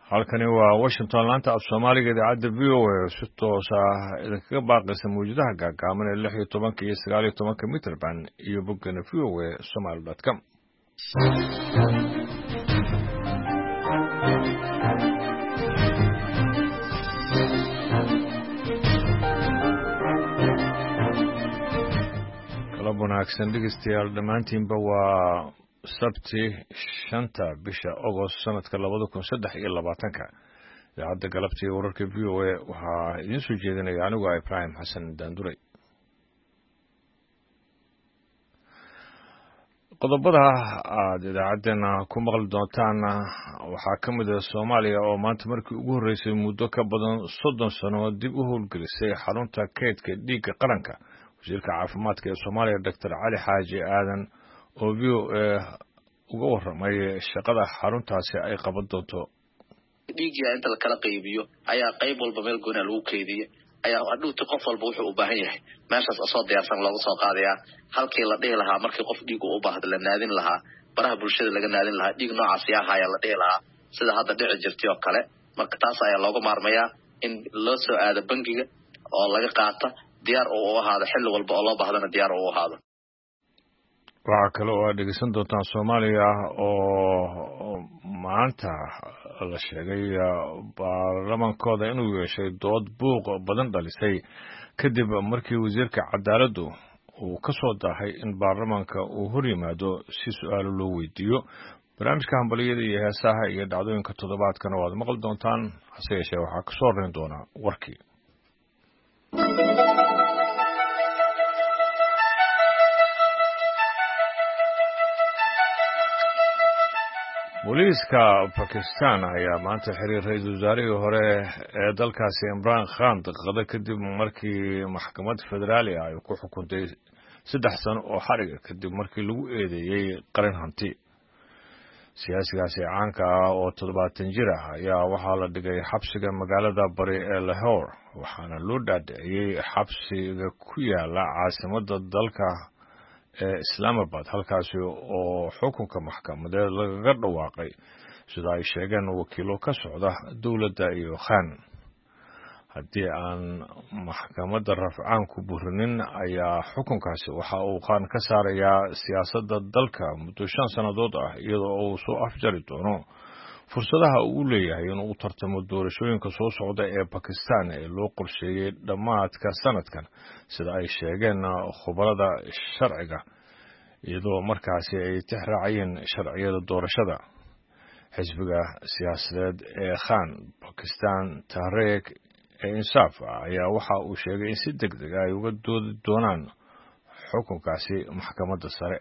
halkani waa Washington laanta af Soomaaliga idaacadda VOA si toos ah idinkaga baaqaysa mawjadaha gaagaaban ee 16 iyo 19 mitir band iyo bogana voasomali.com. Kalab wanaagsan dhegeystayaal dhammaantiinba waa sabti 5 bisha August sanadka 2023 idaacadda galabtii wararka VOA waxaa idin soo jeedinaya anigu Ibrahim Xasan Daanduray. qodobada aad idaacaddeenna ku maqli doontaan waxaa ka mid ah Soomaaliya oo maanta markii ugu horreysay muddo ka badan 30 sano dib u howlgelisay xarunta kaydka dhiigga qaranka. wasiirka caafimaadka ee Soomaaliya Dr. Cali Xaaji Aadan oo VOA uga warramay shaqada xaruntaasi ay qaban doonto. dhiigga inta la kala qaybiyo ayaa qayb walba meel gooni lagu keydiyo ayaa hadhuuta qof walba wuxuu u baahan yahay meeshaas soo diyaarsan looga soo qaadayaa halkii la dhihi lahaa markii qof dhiig u baahdo la naadin lahaa baraha bulshada laga naadin lahaa dhiig noocaas ayaa la dhihi lahaa sida hadda dhici jirtay oo kale marka taas ayaa looga maarmayaa in loo soo aado bangiga oo laga qaato diyaar u ahaado xilli walba oo loo baahdana diyaar u ahaado. waxaa kale oo aad dhegeysan doontaan Soomaaliya oo maanta la sheegay baarlamaankooda inuu yeeshay dood buuq badan dhalisay kadib markii wasiirka cadaaladdu uu ka soo daahay in baarlamaanka uu hor yimaado si su'aalo loo weydiiyo. barnaamijka hambaliyada iyo heesaha iyo dhacdooyinka toddobaadkana waad maqli doontaan hase yeeshee waxaa ka soo horreyn doona warkii. booliiska Pakistan ayaa maanta xiriir ra'iisul wasaarihii hore ee dalkaasi Imran Khan daqiiqado kadib markii maxkamad federaali ay ku xukuntay 3 sano oo xarig kadib markii lagu eedeeyay qaran hanti. siyaasigaasi caanka ah oo 70 jir ah ayaa waxaa la dhigay xabsiga magaalada bari ee Lahore waxaana loo dhaadhiciyay xabsiga ku yaala caasimadda dalka Islamabad halkaasi oo xukunka maxkamadeed laga dhawaaqay sida ay sheegeen wakiilo ka socda dawladda iyo Khan. haddii aan maxkamadda rafcaan ku burinin ayaa xukunkaasi waxa uu Khan ka saarayaa siyaasadda dalka muddo 5 sannadood ah iyadoo uu soo afjari doono fursadaha uu leeyahay inuu u tartamo doorashooyinka soo socda ee Pakistan ee loo qorsheeyay dhammaadka sanadkan sida ay sheegeen khubarada sharciga iyadoo markaasi ay tixraacayeen sharciyada doorashada. xisbiga siyaasadeed ee Khan Pakistan Tehreek Insaf ayaa waxa uu sheegay in si degdeg ah ay uga doodi doonaan xukunkaasi maxkamadda sare.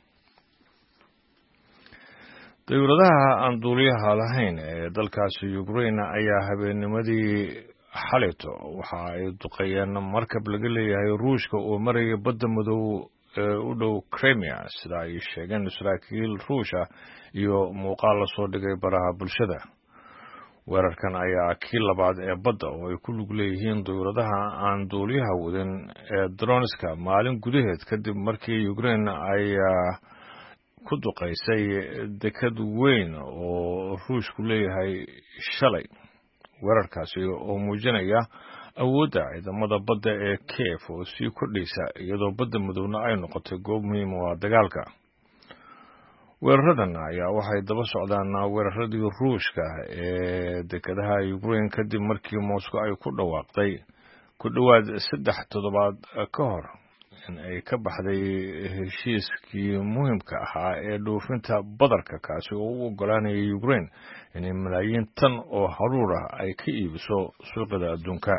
dawladaha aan duuliyaha lahayn ee dalkaasi Ukraine ayaa habeennimadii xalito waxa ay duqeeyeen markab laga leeyahay Ruushka oo maraya badda madow ee u dhow Crimea sida ay sheegeen saraakiil Ruush ah iyo muuqaal la soo dhigay baraha bulshada. weerarkan ayaa kii labaad ee badda oo ay ku lug leeyihiin dawladaha aan duuliyaha wadin ee droneska maalin gudaheed kadib markii Ukraine ay ku duqeysay dekad weyn oo Ruushku leeyahay shalay. weerarkaasi oo muujinaya awoodda ciidamada badda ee Kiev oo sii kordhaysa iyadoo badda madowna ay noqotay goob muhiim u ah dagaalka. weeraradan ayaa waxay daba socdaan weeraradii Ruushka ee dekadaha Ukraine kadib markii Moscow ay ku dhawaaqday ku dhawaad 3 toddobaad ka hor in ay ka baxday heshiiskii muhiimka ahaa ee dhoofinta badarka kaasi oo u ogolaanayay Ukraine in malaayiin tan oo haruur ah ay ka iibiso suuqyada adduunka.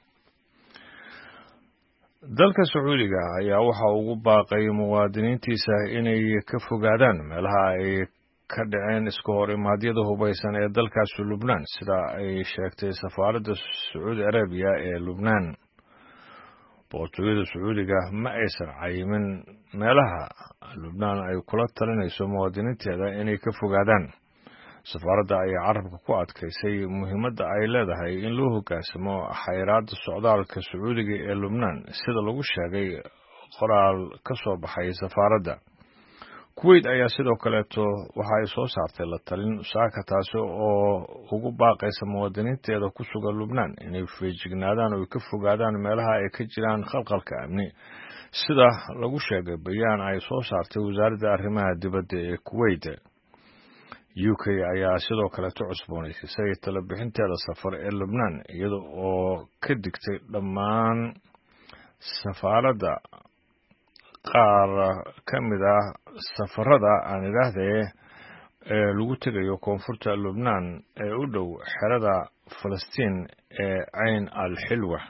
dalka Sacuudiga ayaa waxa ugu baaqay muwaadiniintiisa inay ka fogaadaan meelaha ay ka dhaceen iska hor imaadyada hubaysan ee dalkaasi Lubnaan sida ay sheegtay safaaradda Sacuudi Arabiya ee Lubnaan. boqortooyada Sacuudiga ma aysan cayimin meelaha Lubnaan ay kula talinayso muwaadiniinteeda inay ka fogaadaan. safaaradda ayaa carabka ku adkaysay muhiimadda ay leedahay in loo hoggaansamo xayiraadda socdaalka Sacuudiga ee Lubnaan sida lagu sheegay qoraal ka soo baxay safaaradda. kuwait ayaa sidoo kaleeto waxa ay soo saartay la talin saaka taasi oo ugu baaqaysa muwaadiniinteeda ku sugan lubnaan inay feejignaadaan oo ka fogaadaan meelaha ay ka jiraan khalkhalka amni sida lagu sheegay bayaan ay soo saartay wasaaradda arrimaha dibadda ee kuwait. UK ayaa sidoo kaleeto cusboonaysay talabixinteeda safar ee lubnaan iyada oo ka digtay dhammaan safaaradda qaar ka mid ah safarada aan idhaahdee ee lagu tegayo koonfurta lubnaan ee u dhow xerada falastiin ee cayn al xilwa.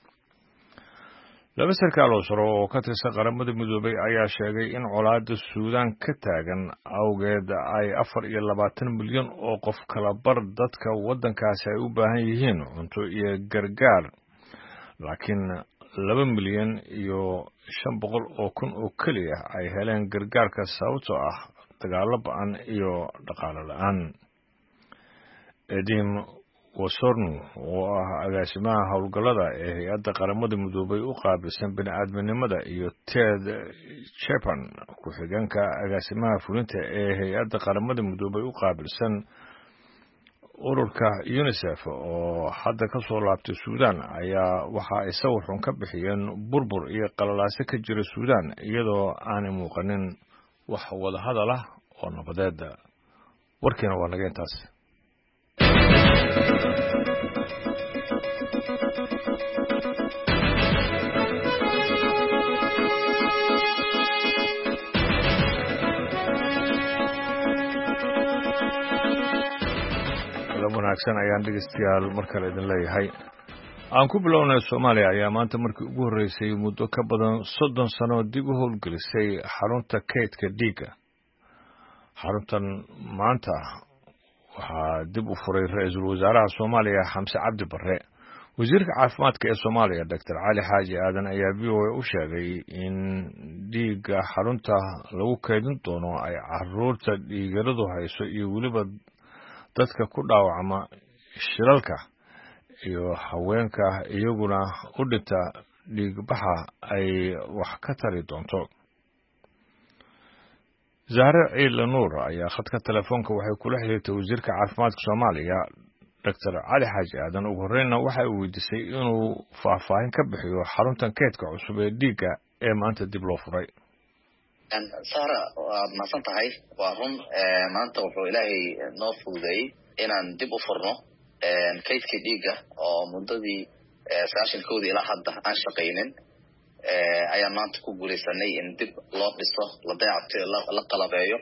laba sarkaal oo sare oo ka tirsan qaramada midoobay ayaa sheegay in colaadda suudaan ka taagan awgeed ay 24 milyan oo qof kala bar dadka waddankaasi ay u baahan yihiin cunto iyo gargaar, laakiin 2 milyan iyo 500,000 oo keliya ay heleen gargaarka sababtoo ah dagaalo ba'an iyo dhaqaale la'aan. Edim Wasornu oo ah agaasimaha howlgallada ee hay-adda qaramada midoobay u qaabilsan bini'aadminimada iyo Ted Chapman ku-xigeenka agaasimaha fulinta ee hay-adda qaramada midoobay u qaabilsan ururka UNICEF oo hadda ka soo laabtay Suudaan ayaa waxa ay sawir xun ka bixiyeen burbur iyo qalalaase ka jira Suudaan iyadoo aanay muuqanin wax wada hadal ah oo nabadeed. warkiina waa naga intaas. wanaagsan ayaan dhegeystayaal mar kale idin leeyahay. aan ku bilownay Soomaaliya ayaa maanta markii ugu horeysay muddo ka badan 30 sano dib u howlgelisay xarunta kaydka dhiigga. xaruntan maanta waxaa dib u furay ra'iisul wasaaraha Soomaaliya Xamse Cabdi Barre. wasiirka caafimaadka ee Soomaaliya Dr. Cali Xaaji Aadan ayaa VOA u sheegay in dhiigga xarunta lagu kaydin doono ay carruurta dhiigaradu hayso iyo weliba dadka ku dhaawacma shilalka iyo haweenka iyaguna u dhinta dhiigbaxa ay wax ka tari doonto. Zahra Ciidle Nuur ayaa khadka telefoonka waxay kula xiriirtay wasiirka caafimaadka Soomaaliya Dr. Cali Xaaji Aadan. ugu horreynna waxa uu weydiisay inuu faahfaahin ka bixiyo xaruntan kaydka cusub ee dhiigga ee maanta dib loo furay. Sahra, waad mahadsan tahay. waa run maanta wuxuu ilaahay noo fududeeyey inaan dib u furno kaydkii dhiigga oo muddadii 90 ilaa hadda aan shaqaynin. ayaan maanta ku guuleysanay in dib loo dhiso, la dayactiro, la qalabeeyo,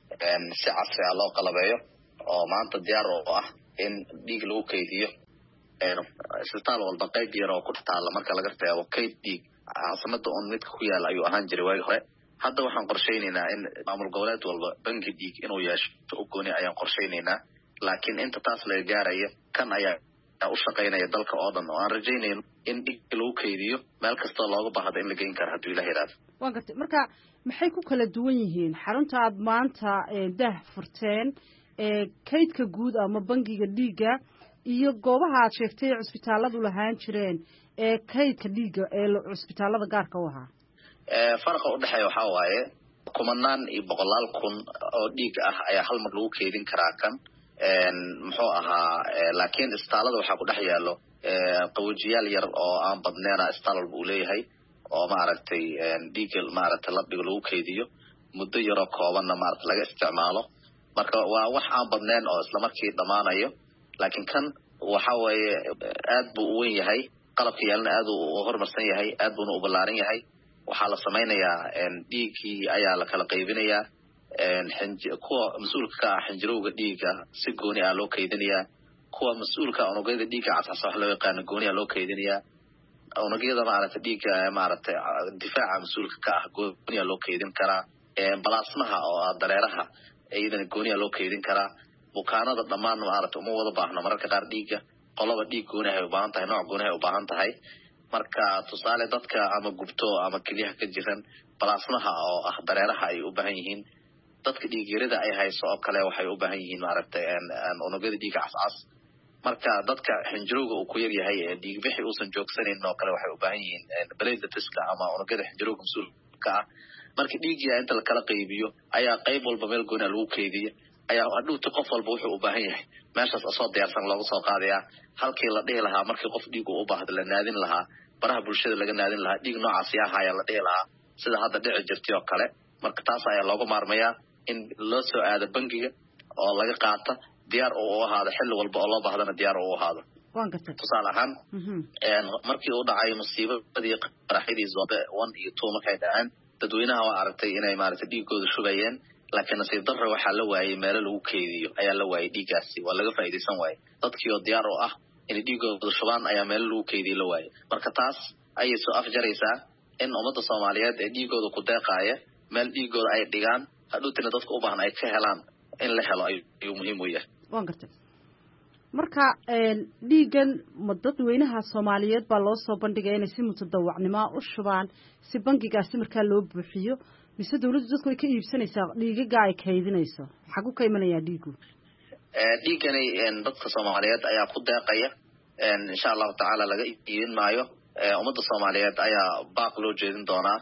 si casri ah loo qalabeeyo oo maanta diyaar u ah in dhiig lagu kaydiyo. isbitaal walba qayb yar oo ku taala marka laga reebo kayd dhiig caasimada oo mid ku yaal ayuu ahaan jiray waagi hore. hadda waxaan qorsheynaynaa in maamul goboleed walba bangi dhiig inuu yeesho u gooni ayaan qorsheynaynaa, laakiin inta taas laga gaarayo kan ayaa u shaqaynaya dalka oo dhan oo aan rajaynayno in dhiig lagu kaydiyo meel kasta looga baahdo in la geyn karo hadduu Ilaahay yiraahdo. waan gartay. marka maxay ku kala duwan yihiin xarunta aad maanta dah furteen kaydka guud ama bangiga dhiigga iyo goobaha aad sheegtay cusbitaaladu lahaan jireen kaydka dhiigga ee cusbitaalada gaarka u ahaa? farqa u dhaxeeya waxa waaye kumanaan iyo boqolaal kun oo dhiig ah ayaa hal mar lagu kaydin karaa kan. muxuu ahaa laakiin isbitaalada waxaa ku dhex yaalo qawajiyaal yar oo aan badneena isbitaal walba uu leeyahay oo maaragtay dhiigga maaragtay la dhigo lagu kaydiyo muddo yaroo koobanna maaragtay laga isticmaalo. marka waa wax aan badneen oo isla markii dhamaanayo, laakiin kan waxa weeye aad buu u weyn yahay, qalabka yaalna aad uu horumarsan yahay, aad buuna u ballaaran yahay. waxaa la samaynayaa dhiiggii ayaa la kala qaybinayaa. kuwa mas-uulka ka ah xinjirowga dhiigga si gooni ah loo kaydinayaa. kuwa mas-uulka unugyada dhiigga cascas wax loo yaqaano gooni ah loo kaydinayaa. unugyada maaragtay dhiigga maaragtay difaaca mas-uulka ka ah gooni ah loo kaydin karaa. balaasmaha oo dareeraha iyadana gooni ah loo kaydin karaa. bukaanada dhammaan maaragtay uma wada baahno mararka qaar dhiigga qolaba dhiig gooni ah u baahan tahay, nooc gooni ah u baahan tahay. marka tusaale dadka ama gubto ama keliyaha ka jiran balaasmaha oo ah dareeraha ay u baahan yihiin. dadka dhiigyarada ay hayso oo kale waxay u baahan yihiin maaragtay unugyada dhiigga cascas. marka dadka xinjirowga uu ku yar yahay ee dhiig bixi uusan joogsanin oo kale waxay u baahan yihiin plateletska ama unugyada xinjirowga mas-uulka ah. markii dhiigga inta la kala qaybiyo ayaa qayb walba meel gooni lagu keydiyo ayaa hadhuuti qof walba wuxuu u baahan yahay meeshaas asoo diyaarsan loogu soo qaadayaa halkii la dhihi lahaa markii qof dhiig u baahdo la naadin lahaa baraha bulshada laga naadin lahaa dhiig noocaas ayaa la dhihi lahaa sida hadda dhici jirtay oo kale marka taas ayaa loogu maarmayaa in loo soo aado bangiga oo laga qaata diyaar uu ahaado xilli walba oo loo baahdana diyaar uu ahaado tusaale ahaan markii uu dhacay musiibadii qaraxyadii Zobe 1 iyo 2 markay dhaceen dadweynaha waa aragtay inay maaragtay dhiigooda shubayeen laakiin nasiib darro waxaa la waayay meelo lagu keydiyo ayaa la waayay dhiigaasi waa laga faa'iideysan waayay dadkii oo diyaar u ah in dhiigooda shubaan ayaa meelo lagu keydiyo la waayay marka taas ayay soo afjaraysaa in ummadda Soomaaliyeed ee dhiigooda ku deeqaaya meel dhiigooda ay dhigaan hadhuutina dadka u baahan ay ka helaan in la helo ayuu muhiim u yahay waan gartay marka dhiigan dadweynaha Soomaaliyeed baa loo soo bandhigay inay si mutadawacnimo u shubaan si bangigaasi markaa loo buuxiyo mise dawladdu dadku ay ka iibsanaysaa dhiigaga ay kaydinayso xagu ka imanaya dhiigu dhiigani dadka Soomaaliyeed ayaa ku deeqaya insha Allah taala laga iibin maayo ummadda Soomaaliyeed ayaa baaq loo jeedin doonaa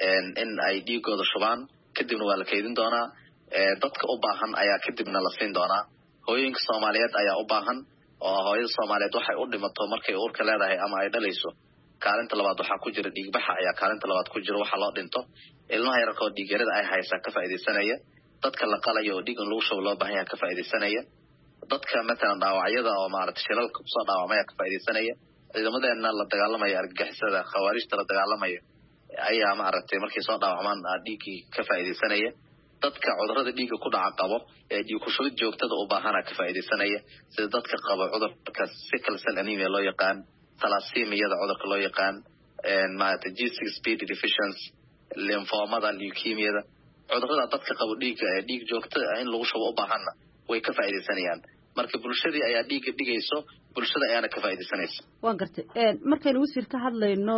in ay dhiigooda shubaan kadibna waa la kaydin doonaa dadka u baahan ayaa kadibna la siin doonaa hooyinka Soomaaliyeed ayaa u baahan oo hooyada Soomaaliyeed waxay u dhimato markay uurka leedahay ama ay dhalayso kaalinta labaad waxa ku jira dhiig baxa ayaa kaalinta labaad ku jira waxa loo dhinto ilmaha yarka oo dhiig yarada ay haysa ka faa'iideysanaya dadka la qalayo oo dhiigan lagu shubo loo baahan yahay ka faa'iideysanaya dadka matalan dhaawacyada oo maaragtay shilalka ku soo dhaawamaya ka faa'iideysanaya ciidamadeena la dagaalamaya argagixisada khawaarijta la dagaalamaya ayaa maaragtay markay soo dhaawacmaan dhiigii ka faa'iideysanaya dadka cudurrada dhiigga ku dhaca qabo ee dhiig ku shubid joogtada u baahana ka faa'iideysanaya sida dadka qaba cudurka sickle cell anemia loo yaqaan thalassemia cudurka loo yaqaan maaragtay G6PD deficiency lymphomada leukemia cudurrada dadka qabo dhiig joogtada in lagu shubo u baahana way ka faa'iideysanayaan marka bulshadii ayaa dhiigga dhigayso bulshada ayaana ka faa'iideysanaysa waan gartay markaynu wasiir ka hadlayno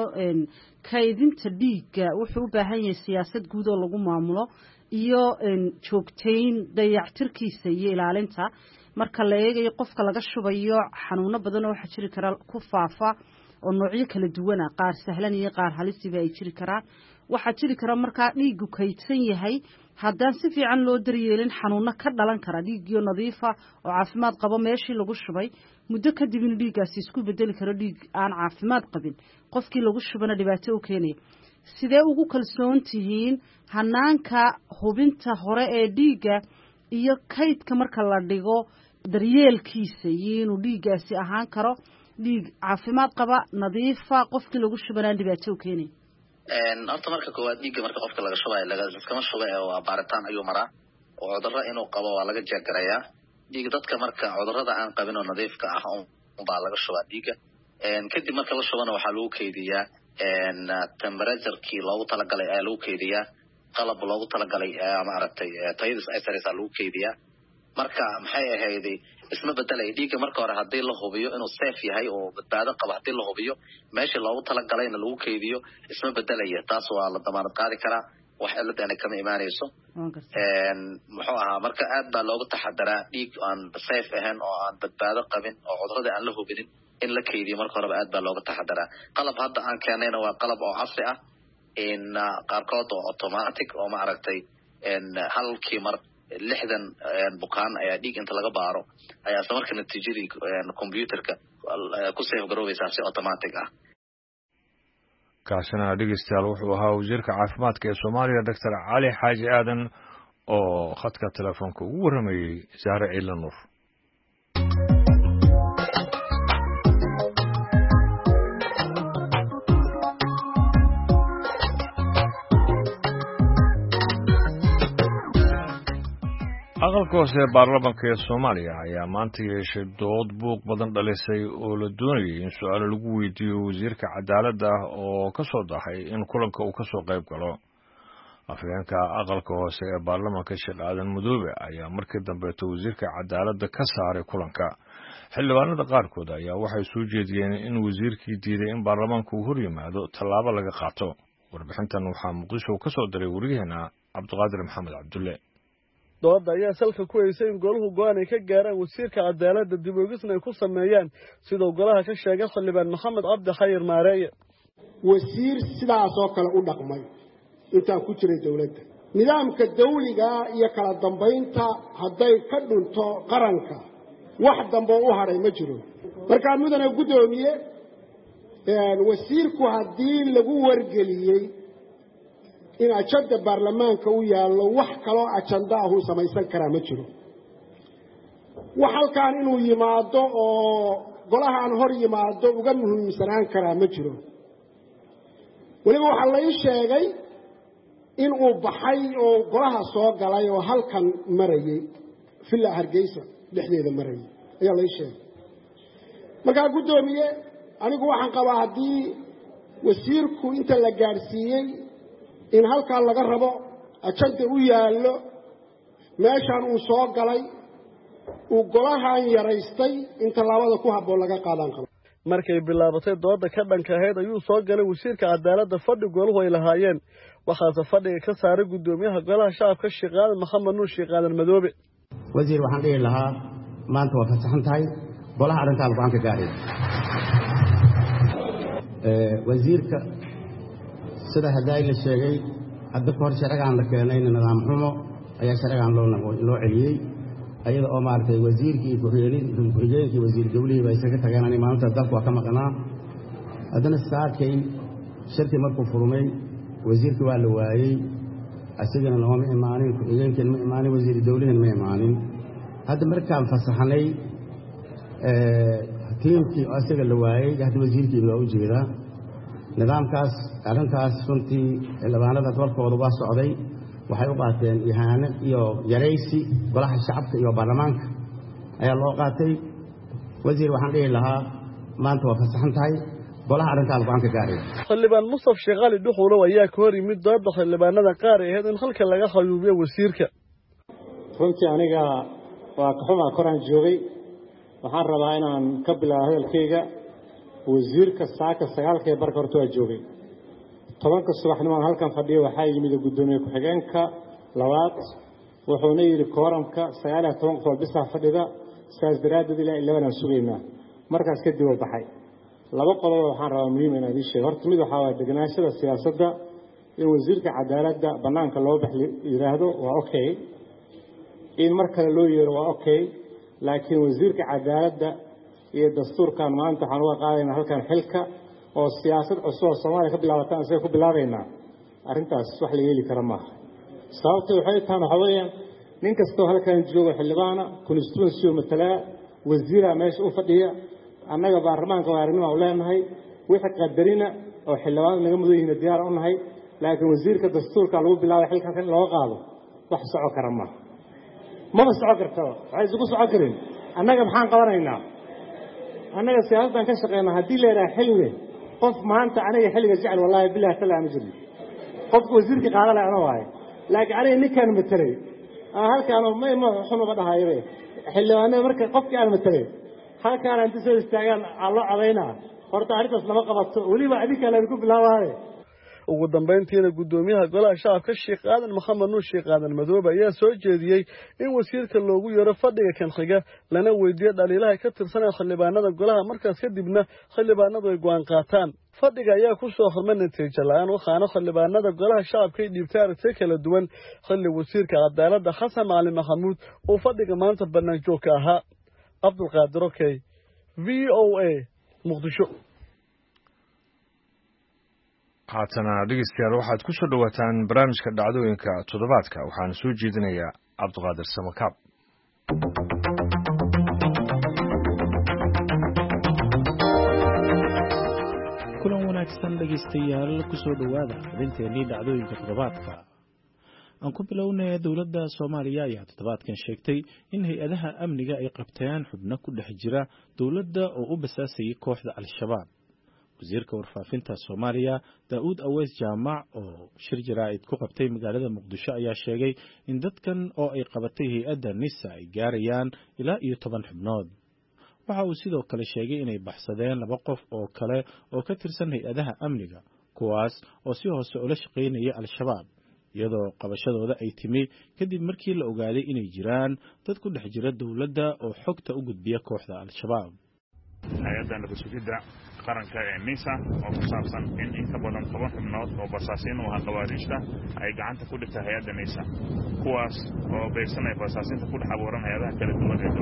kaydinta dhiigga wuxuu u baahan yahay siyaasad guud oo lagu maamulo iyo joogtayn dayactirkiisa iyo ilaalinta marka la eegayo qofka laga shubayo xanuuno badan oo waxa jiri kara ku faafa oo noocyo kala duwan ah qaar sahlan iyo qaar halisiba ay jiri karaan waxa jiri kara marka dhiiggu kaydsan yahay haddaan si fiican loo daryeelin xanuuno ka dhalan kara dhiigyo nadiifa oo caafimaad qabo meeshii lagu shubay muddo kadib in dhiiggaasi isku bedeli karo dhiig aan caafimaad qabin qofkii lagu shubana dhibaato u keenaya sidee ugu kalsoon tihiin hanaanka hubinta hore ee dhiigga iyo kaydka marka la dhigo daryeelkiisa iyo inuu dhiiggaasi ahaan karo dhiig caafimaad qaba nadiifa qofkii lagu shubana dhibaato u keenaya horta marka koowaad dhiigga marka qofka laga shubayo iskama shuba waa baaritaan ayuu maraa oo cudurro inuu qabo waa laga jeegarayaa dhiig dadka marka cudurrada aan qabin oo nadiifka ah baa laga shubaa dhiigga kadib marka la shubana waxaa lagu keydiyaa temperature-kii loogu talagalay ayaa lagu keydiyaa qalab loogu talagalay maaragtay tayadiis ay sareysaa lagu keydiyaa marka maxay ahayd isma bedelay dhiigga marka hore haddii la hubiyo inuu safe yahay oo badbaado qabo haddii la hubiyo meeshii loogu talagalayna lagu keydiyo isma bedelaya taas waa la damaanad qaadi karaa wax ciladana kama imaanayso muxuu ahaa marka aad baa loogu taxadaraa dhiig aan safe ahayn oo aan badbaado qabin oo cudurrada aan la hubinin in la keydiyo marka horeba aad baa looga taxadaraa qalab hadda aan keenayna waa qalab oo casri ah qaarkood oo automatic oo maaragtay halkii mar 60 bukaan ayaa dhiig inta laga baaro ayaa isla markaa natiijadii computerka ku save garoobeysaa si automatic ah kaasina dhegeystayaal wuxuu ahaa wasiirka caafimaadka ee Soomaaliya Dr. Cali Xaaji Aadan oo khadka telefoonka ugu waramayay Zahra Ciilan Nuur aqalka hoose ee baarlamaanka ee Soomaaliya ayaa maanta yeeshay dood buuq badan dhalisay oo la doonayay in su'aalo lagu weydiiyo wasiirka cadaaladda oo ka soo dahay in kulanka uu ka soo qayb galo afhayeenka aqalka hoose ee baarlamaanka Sheekh Aadan Madoobe ayaa markii dambeeto wasiirka cadaaladda ka saaray kulanka xildhibaanada qaarkood ayaa waxay soo jeediyeen in wasiirkii diiday in baarlamaanka uu hor yimaado tallaabo laga qaato warbixintan waxaa Muqdisho ka soo diray wariyaheena Cabdiqaadir Maxamed Cabdulle dooda ayaa salka ku haysay in goluhu go'aan ay ka gaaraan wasiirka cadaaladda dib u eegis ay ku sameeyaan sidoo golaha ka sheegay xildhibaan Maxamed Cabdi Xayir Maareeye wasiir sidaas oo kale u dhaqmay intaan ku jiray dawladda nidaamka dawliga iyo kala dambaynta hadday ka dhunto qaranka wax dambe u haray ma jiro markaa mudane guddoomiye wasiirku haddii lagu wargeliyey in ajanda baarlamaanka u yaallo wax kaloo ajanda ah uu samaysan karaa ma jiro wax halkaan inuu yimaado oo golahaan hor yimaado uga muhiimsanaan karaa ma jiro weliba waxaa la ii sheegay in uu baxay oo golaha soo galay oo halkan marayay villa Hargeysa dhexdeeda marayay ayaa la ii sheegay markaa guddoomiye anigu waxaan qabaa haddii wasiirku inta la gaarsiiyey in halkaan laga rabo ajanda u yaallo meeshaan uu soo galay uu golahan yaraystay in tallaabada ku habboon laga qaadan karo markay bilaabatay dooda ka dhanka ahayd ayuu soo galay wasiirka cadaaladda fadhi goluhu ay lahaayeen waxaase fadhiga ka saaray guddoomiyaha golaha shacabka Sheekh Aadan Maxamed Nuur Sheekh Aadan Madoobe wasiir waxaan dhihi lahaa maanta waa fasaxan tahay golaha arrinta go'aan ka gaaray wasiirka sida haday la sheegay hadda hor sharcigan la keenay nidaam xumo ayaa sharcigan loo celiyay ayada oo maartay wasiirkii ku-xigeenkii wasiir dawlihi bay isaga tageen maanta dalku waa ka maqnaa haddana saakay shirki markuu furmay wasiirkii waa la waayey asigana looma imaanin ku-xigeenkii ma imaanin wasiir dawlihi ma imaanin hadda markaan fasaxnay tiimkii asaga la waayey hadda wasiirkii loo jeedaa nidaamkaas arrintaas runtii labaanada dalkooda waa socday waxay u qaateen ihaano iyo yaraysi golaha shacabka iyo baarlamaanka ayaa loo qaatay wasiir waxaan dhihi lahaa maanta waa fasaxan tahay golaha arrinta go'aan ka gaaray xildhibaan Mustaf Sheekh Ali Dhuxulo ayaa ka hor yimid dooda xildhibaanada qaar ee in halka laga xayuubiyo wasiirka runtii aniga waa ka xumaa koraan joogay waxaan rabaa inaan ka bilaabo hadalkayga wasiirka saaka 9 barka horta waa joogay 10 subaxnimo halkan fadhiyo waxaa yimid gudoomiye ku-xigeenka labaad wuxuuna yiri kooramka 19 qof bis fadhida saas daraadad ilaa 11 sugeynaa markaas kadib uu baxay laba qodob waxaan rabaa muhiim inaan idin sheego horta mid waxa waa deganaashada siyaasadda in wasiirka cadaaladda banaanka loo baxli yiraahdo waa okay in marka loo yeero waa okay laakiin wasiirka cadaaladda iyo dastuurkan maanta waxaan uga qaadaynaa halkan xilka oo siyaasad cusub oo Soomaaliya ka bilaabatay aan ku bilaabaynaa arrintaas wax la yeeli karo maaha sababtu waxay tahay waxa weeyaan nin kastoo halkan jooga xildhibaana constituency matala wasiira meesha u fadhiya annaga baarlamaanka waarinimo u leenahay wixii qadarina oo xildhibaan naga mudan yihiin diyaar u nahay laakiin wasiirka dastuurka lagu bilaabay xilkan loo qaado wax soco kara maaha ma soco karto waxay isku soco karin annaga maxaan qabanaynaa annaga siyaasaddan ka shaqeynaa haddii la yiraahdo xilwe qof maanta aniga xilliga jecel wallahi billahi salaam jirni qof wasiirka qaada la ana waay laakiin aniga ninkan matalay halkaan ma xumo ka dhahaayay xildhibaanada marka qofkii aan matalay halkaan inta soo istaagaan allo cadeynaa horta arrintaas lama qabato waliba adinka la ku bilaabay ugu dambeyntiina gudoomiyaha golaha shacabka Sheekh Aadan Maxamed Nuur Sheekh Aadan Madoobe ayaa soo jeediyay in wasiirka loogu yeero fadhiga kan xiga lana weydiiyo dhaliilaha ka tirsan xildhibaanada golaha markaas kadibna xildhibaanadu ay go'aan qaataan fadhiga ayaa ku soo hormar natiijo la'aan waxaana xildhibaanada golaha shacabka ay dhiibtaan aragti kala duwan xilli wasiirka cadaaladda Xasan Cali Maxamuud oo fadhiga maanta banaan joog ka ahaa Abdulqaadir Okay VOA Muqdisho haatana dhegeystayaal waxaad ku soo dhawaataan barnaamijka dhacdooyinka toddobaadka waxaan soo jeedinayaa Cabdiqaadir Samakaab kulan wanaagsan dhegeystayaal ku soo dhawaada xubinteennii dhacdooyinka toddobaadka aan ku bilownay dowladda Soomaaliya ayaa toddobaadkan sheegtay in hay'adaha amniga ay qabteen xubno ku dhex jira dowladda oo u basaasayay kooxda Al-Shabaab wasiirka warfaafinta Soomaaliya Daawud Aweys Jaamac oo shir jaraa'id ku qabtay magaalada Muqdisho ayaa sheegay in dadkan oo ay qabatay hay'adda NISA ay gaarayaan ilaa 10 xubnood waxa uu sidoo kale sheegay inay baxsadeen 2 qof oo kale oo ka tirsan hay'adaha amniga kuwaas oo si hoose ula shaqeynaya Al-Shabaab iyadoo qabashadooda ay timi kadib markii la ogaaday inay jiraan dad ku dhex jira dowladda oo xogta u gudbiya kooxda Al-Shabaab hay'adda nabadgelyada qaranka ee NISA oo ku saabsan in ka badan 10 xubnood oo basaasiin u ah qawaariijta ay gacanta ku dhigtay hay'adda NISA kuwaas oo beegsanaya basaasiinta ku dhex abuuran hay'adaha kala duwan ee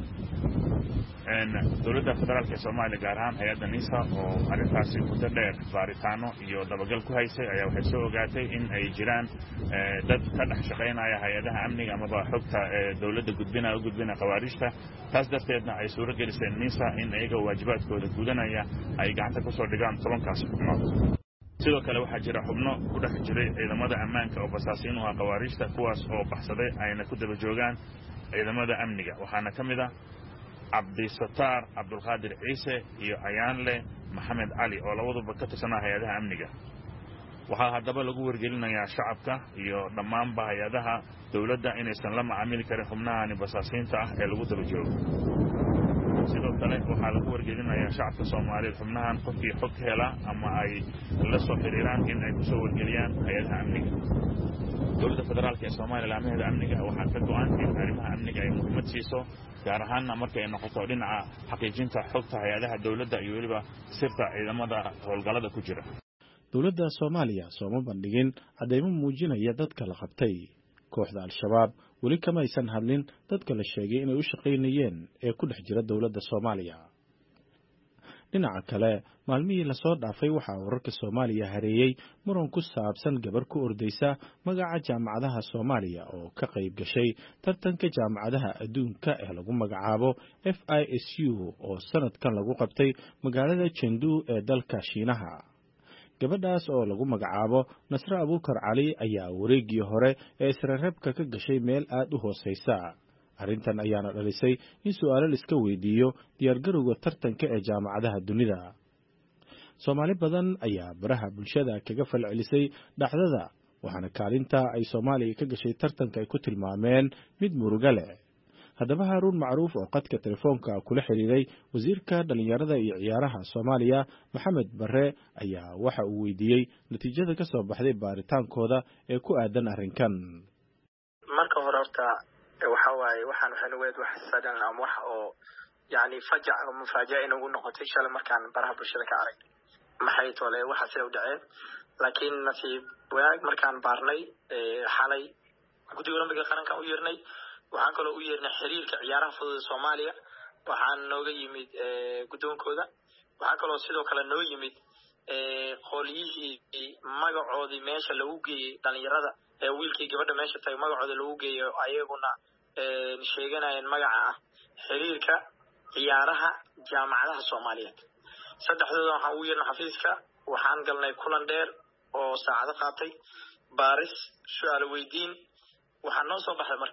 dowladda federaalka Soomaaliya gaar ahaan hay'adda NISA oo arrintaasi muddo dheer baaritaano iyo dabagal ku haysay ayaa waxay soo ogaatay in ay jiraan dad ka dhex shaqeynaya hay'adaha amniga ama xogta dowladda gudbinaya qawaariijta taas darteedna ay suuro gelisay NISA in ayaga waajibaadkooda gudanaya ay gacanta ku soo dhigaan 10kaas xubnood sidoo kale waxaa jira xubno ku dhex jiray ciidamada ammaanka oo basaasiin u ah qawaariijta kuwaas oo baxsaday ayna ku daba joogaan ciidamada amniga waxaana ka mid ah Abdisatar Abdulqaadir Ciise iyo Ayaanle Maxamed Ali oo labaduba ka tirsanaa hay'adaha amniga waxaa haddaba lagu wargelinayaa shacabka iyo dhammaan hay'adaha dawladda inaysan la macaamili karin xubnahan basaasiinta ah ee lagu daba joogo sidoo kale waxaa lagu wargelinayaa shacabka Soomaaliyeed xubnahan qofkii xog hela ama ay la soo xiriiraan in ay ku soo wargeliyaan hay'adaha amniga dowladda federaalka ee Soomaaliya laamaheeda amniga waxaa ka go'an in arrimaha amniga ay muhiimad siiso gaar ahaan marka ay noqoto dhinaca xaqiijinta xogta hay'adaha dawladda iyo waliba sirta ciidamada howlgallada ku jira dowladda Soomaaliya sooma bandhigin cadeymo muujinaya dadka la qabtay kooxda al-shabaab weli kama aysan hadlin dadka la sheegay inay u shaqeynayeen ee ku dhex jira dowladda Soomaaliya dhinaca kale maalmihii la soo dhaafay waxaa wararka Soomaaliya hareeyay muran ku saabsan gabar ku ordaysa magaca jaamacadaha Soomaaliya oo ka qayb gashay tartanka jaamacadaha adduunka ee lagu magacaabo FISU oo sanadkan lagu qabtay magaalada Chengdu ee dalka Shiinaha gabadhaas oo lagu magacaabo Nasra Abuukar Cali ayaa wareegii hore ee isreebka ka gashay meel aad u hooseysa arrintan ayaana dhalisay in su'aalo la iska weydiiyo diyaargarowga tartanka ee jaamacadaha dunida Soomaali badan ayaa baraha bulshada kaga falcelisay dhacdada waxaana kaalinta ay Soomaaliya ka gashay tartanka ay ku tilmaameen mid murugo leh haddaba Haruun Macruuf oo qadka telefoonka kula xiriiray wasiirka dhalinyarada iyo ciyaaraha Soomaaliya Maxamed Barre ayaa waxa uu weydiiyey natiijada ka soo baxday baaritaankooda ee ku aadan arrinkan marka hore horta waxa waaye waxaan weed wax sadan ama wax oo yani fajac ama mufaaja'a inagu noqotay shalay markaan baraha bulshada ka arag maxay tole waxa soo dhacay laakiin nasiib wanaag markaan baarnay xalay guddiga Olympiga qaranka u yeernay waxaan kaloo u yeernay xiriirka ciyaaraha fudud Soomaaliya waxaan nooga yimid gudoonkooda waxaan kaloo sidoo kale noo yimid qoliyihii magacoodii meesha lagu geeyay dhalinyarada ee wiilkii gabadha meesha tagay magacooda lagu geeyo ayaguna sheeganayeen magaca ah xiriirka ciyaaraha jaamacadaha Soomaaliyeed saddexdooda waxaan u yeernay xafiiska waxaan galnay kulan dheer oo saacado qaatay baaris su'aalo weydiin waxaan noo soo baxay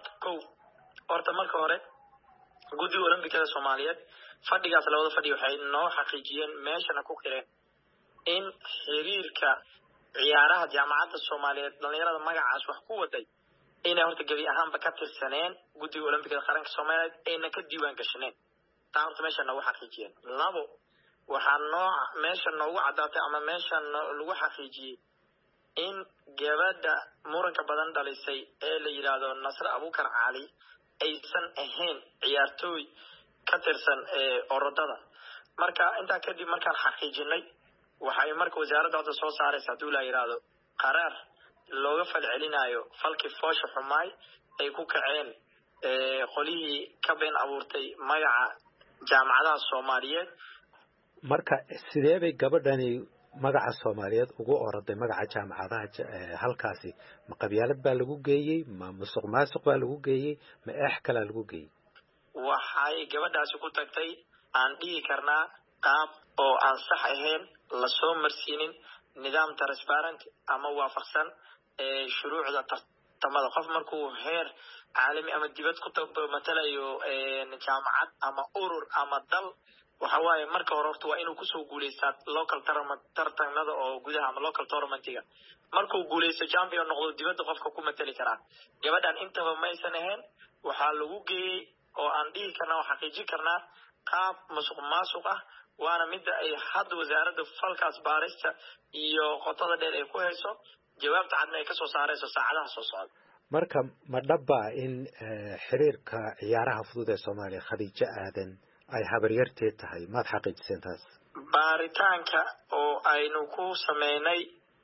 marka hore guddiga Olympiga Soomaaliyeed fadhigaas labada fadhi waxay noo xaqiijiyeen meeshana ku qireen in xiriirka ciyaaraha jaamacadda Soomaaliyeed dhalinyarada magacaas wax ku waday inay horta gabi ahaanba ka tirsaneen guddiga Olympiga qaranka Soomaaliyeed ayna ka diiwaan gashaneen taa horta meesha noogu xaqiijiyeen labo waxaa meesha noogu cadaatay ama meesha lagu xaqiijiyey in gabadha muranka badan dhalisay ee la yiraahdo Nasra Abuukar Cali aysan ahayn ciyaartooy ka tirsan orodada marka inta kadib markaan xaqiijinay waxay marka wasaaradda hadda soo saaraysaa haduu la yiraahdo qaraar looga falcelinayo falkii foosha xumaay ay ku kaceen qolihii ka been abuurtay magaca jaamacadaha Soomaaliyeed marka sidee bay gabadhani magaca Soomaaliyeed ugu oraday magaca jaamacadaha halkaasi ma qabyaalad baa lagu geeyay ma musuqmaasuq baa lagu geeyay ma eex kale lagu geeyay waxay gabadhaasi ku tagtay aan dhigi karnaa qaab oo aan sax ahayn la soo marsiinin nidaam transparent ama waafaqsan shuruucda tartamada qof markuu heer caalami ama dibad ku tago matalayo jaamacad ama urur ama dal waxa waaye marka hore horta waa inuu ku soo guuleystaa local tartamada oo gudaha ama local tournamentiga markuu guuleysto champion noqdo dibadda qofka ku matali karaa gabadhan intaba maysan ahayn waxaa lagu geeyay oo aan dhigi karnaa oo xaqiijin karnaa qaab musuqmaasuq ah waana midda ay hadda wasaaradda falkaas baarista iyo qotada dheer ay ku hayso jawaabta cadna ay ka soo saarayso saacadaha soo socda marka ma dhaba in xiriirka ciyaaraha fudud ee Soomaaliya Khadiija Aadan ay habaryarteed tahay maad xaqiijiseen taas baaritaanka oo aynu ku sameynay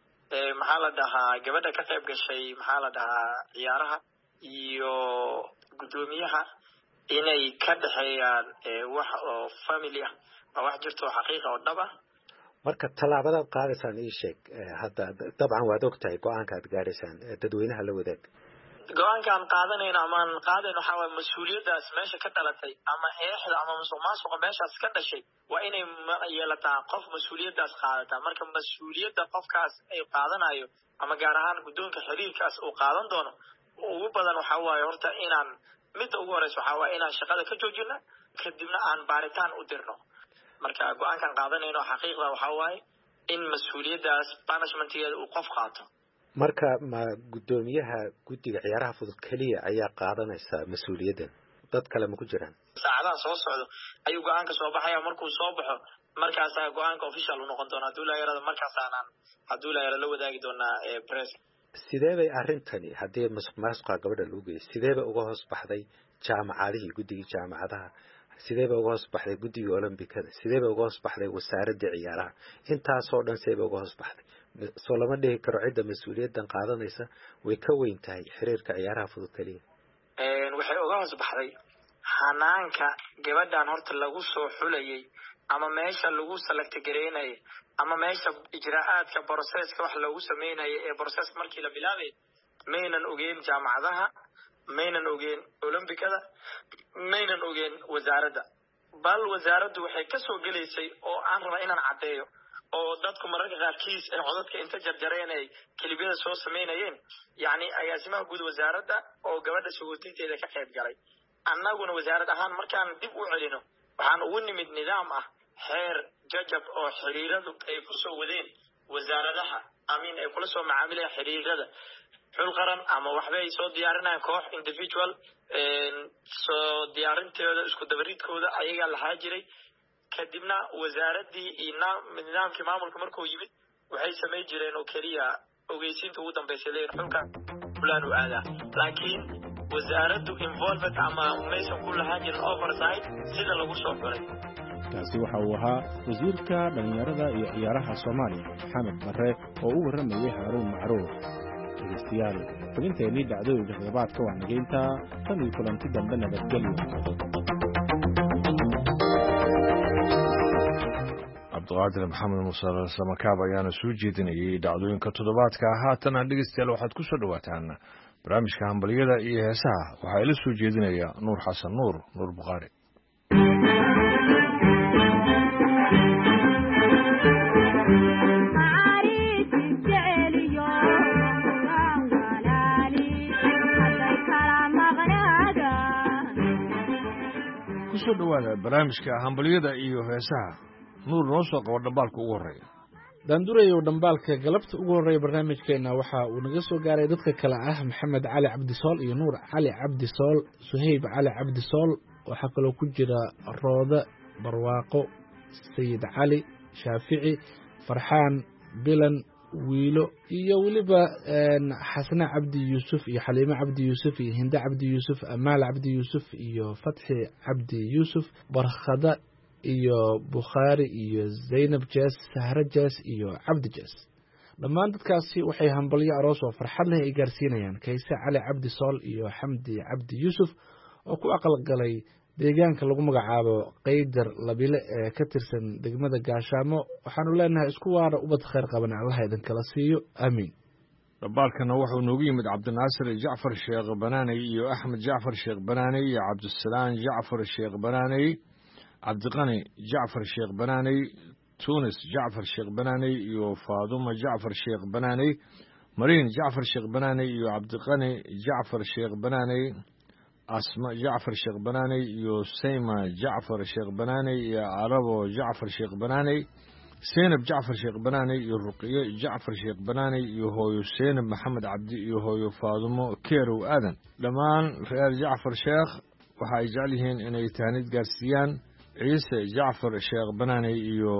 maxaa la dhahaa gabadha ka qayb gashay maxaa la dhahaa ciyaaraha iyo guddoomiyaha inay ka dhexeeyaan wax oo family ah waa wax jirto xaqiiqa oo dhab ah. marka tallaabadaad qaadaysaan ii sheeg hadda dabcan waad ogtahay go-aanka aad gaadhaysaan dadweynaha la wadaag. go-aankaan qaadanayno amaan qaadayno waxaa waay mas-uuliyaddaas meesha ka dhalatay ama eexda ama musuq maasuqa meeshaas ka dhashay waa inay yeelataa qof mas-uuliyaddaas qaadataa. marka mas-uuliyadda qofkaas ay qaadanayo ama gaar ahaan guddoonka xiriirkaas uu qaadan doono ugu badan waxaa waaye horta inaan midda ugu horeysa waxaa waaye inaan shaqada ka joojino kadibna aan baaritaan u dirno. marka go-aankaan qaadanayno xaqiiqda waxaa waaye in mas-uuliyaddaas punishmentgeeda uu qof qaato. marka ma guddoomiyaha guddiga ciyaaraha fudud keliya ayaa qaadanaysa mas-uuliyaddan dad kale ma ku jiraan? saacadaha soo socdo ayuu go-aanka soo baxaya. markuu soo baxo markaasaa go-aanka official u noqon doona hadduu ilaa yarada markaasaanaan hadduu ilaa yara la wadaagi doonaa press. sidee bay arrintani haddii musuq maasuqa gabadha lagu geeyay sidee bay uga hoos baxday jaamacadihii guddigii jaamacadaha sidee bay uga hoos baxday guddigii olombikada sidee bay uga hoos baxday wasaaradda ciyaaraha intaasoo dhan sidee bay uga hoos baxday? soo lama dhihi karo cidda mas-uuliyaddan qaadanaysa way ka weyn tahay xiriirka ciyaaraha fudud keliya? waxay uga hoos baxday hanaanka gabadhan horta lagu soo xulayay ama meesha lagu salagtagareynayay ama meesha ijraa'aadka broseska wax loogu sameynayay ee broseska markii la bilaabay maynan ogeyn jaamacadaha, maynan ogeyn olombikada, maynan ogeyn wasaaradda. bal wasaaraddu waxay ka soo gelaysay oo aan raba inaan caddeeyo oo dadku mararka qaarkiis ay codadka inta jarjareen ay kelibyada soo sameynayeen yacni agaasimaha guud wasaaradda oo gabadha suguurtinteeda ka qayb galay. annaguna wasaarad ahaan markaan dib u celino waxaan ugu nimid nidaam ah xeer jajab oo xiriiradu ay ku soo wadeen wasaaradaha ay kula soo macaamilayaan xiriirada xul qaran ama waxbay soo diyaarinayaan koox individual soo diyaarintooda isku dabariidkooda ayagaa lahaa jiray. kadibna wasaaraddii iyo nidaamkii maamulka markuu yimid waxay samayn jireen oo keliya ogeysiinta ugu dambaysay leeyihin xulka fulaan u aadaa, laakiin wasaaraddu involvement ama maysan ku lahaan jirin oversight sida lagu soo xuray. kaasi waxa uu ahaa wasiirka dhalinyarada iyo ciyaaraha Soomaaliya Maxamed Barre oo u waramayay Haruun Macruuf. dhegeystayaal xubinteennii dhacdooyinka toddobaadka waa nageynta tan iyo kulanti dambe nabadgelyo. cabdiqaadir maxamed muuse samakaab ayaana soo jeedinayay dhacdooyinka toddobaadka. haatana dhegeystayaal waxaad ku soo dhawaataan barnaamijka hambaliyada iyo heesaha. waxaa ila soo jeedinaya nuur xasan nuur Bukhaari. kusoo dhawaada barnaamijka hambaliyada iyo heesaha. nuur noo soo qabo dhambaalka ugu horreeya. daandurayow dhambaalka galabta ugu horreeya barnaamijkeena waxa uu naga soo gaaray dadka kale ah maxamed cali cabdisool iyo nuur cali cabdisool, suhayb cali cabdisool, waxaa kaloo ku jira rooda barwaaqo, sayid cali shaafici, farxaan bilan wiilo iyo weliba xasna cabdi yuusuf iyo xaliimo cabdi yuusuf iyo hinda cabdi yuusuf, amaal cabdi yuusuf iyo fatxi cabdi yuusuf, barkhada iyo bukhaari iyo zaynab jees, sahre jees iyo cabdi jees. dhammaan dadkaasi waxay hambalyo aroos oo farxad leh ay gaarsiinayaan kayse cali cabdi sool iyo xamdi cabdi yuusuf oo ku aqalgalay deegaanka lagu magacaabo qaydar labile ee ka tirsan degmada gaashaamo. waxaanu leenahay isku waara ubad khayr qaban allaha idin kala siiyo aamiin. dhambaalkana wuxuu noogu yimid cabdinaasir jacfar sheekh banaaney iyo axmed jacfar sheekh banaaney iyo cabdisalaan jacfar sheekh banaaney, cabdiqani jacfar sheekh banaaney, tunis jacfar sheekh banaaney iyo faaduma jacfar sheekh banaaney, mariin jacfar sheekh banaaney iyo cabdiqani jacfar sheekh banaaney, asma jacfar sheekh banaaney iyo sayma jacfar sheekh banaaney iyo arabo jacfar sheekh banaaney, seynab jacfar sheekh banaaney iyo ruqiye jacfar sheekh banaaney iyo hooyo seynab maxamed cabdi iyo hooyo faadumo keerow aadan. dhammaan reer jacfar sheekh waxa ay jecel yihiin inay tahnid gaarsiiyaan ciise jacfar sheekh banaaney iyo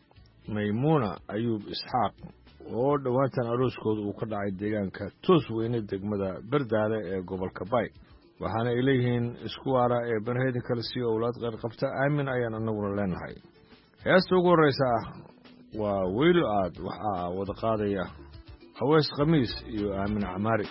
maymuuna ayuub isxaaq oo dhowaantan arooskooda uu ka dhacay deegaanka toos weyne degmada berdaale ee gobolka bay. waxaana ay leeyihiin isku waara ee barheeda kale sii owlaad qeyr qabta aamin ayaan annaguna leenahay. heesta ugu horreysa waa weylo aad waxaa wada qaadaya hawees khamiis iyo aamin camaari